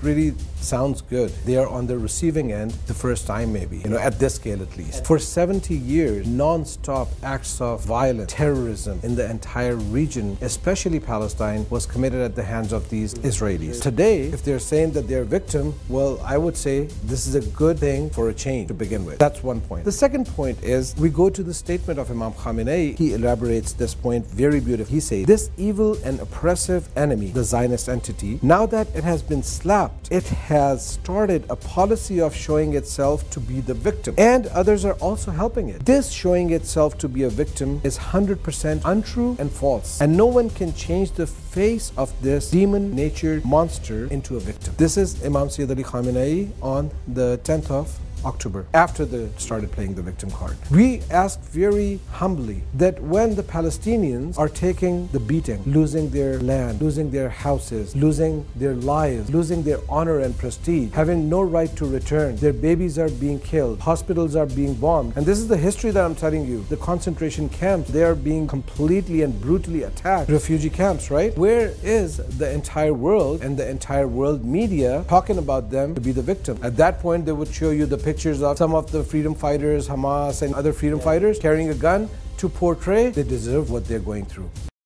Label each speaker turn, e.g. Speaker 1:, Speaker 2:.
Speaker 1: really sounds good. They are on the receiving end the first time maybe, at this scale at least. For 70 years, non-stop acts of violence, terrorism in the entire region, especially Palestine, was committed at the hands of these Israelis. Today, if they're saying that they're a victim, well, I would say this is a good thing for a change to begin with. That's one point. The second point is we go to the statement of Imam Khamenei. He elaborates this point very beautifully. He says, this evil and oppressive enemy, the Zionist entity, now that it has been slapped, it has started a policy of showing itself to be the victim. And others are also helping it. This showing itself to be a victim is 100% untrue and false. And no one can change the face of this demon-natured monster into a victim. This is Imam Sayyid Ali Khamenei on the 10th of October, after they started playing the victim card. We ask very humbly that when the Palestinians are taking the beating, losing their land, losing their houses, losing their lives, losing their honor and prestige, having no right to return, their babies are being killed, hospitals are being bombed, and this is the history that I'm telling you. The concentration camps, they are being completely and brutally attacked. Refugee camps, right? Where is the entire world and the entire world media talking about them to be the victim? At that point, they would show you the pictures of some of the freedom fighters, Hamas and other freedom fighters carrying a gun to portray they deserve what they're going through.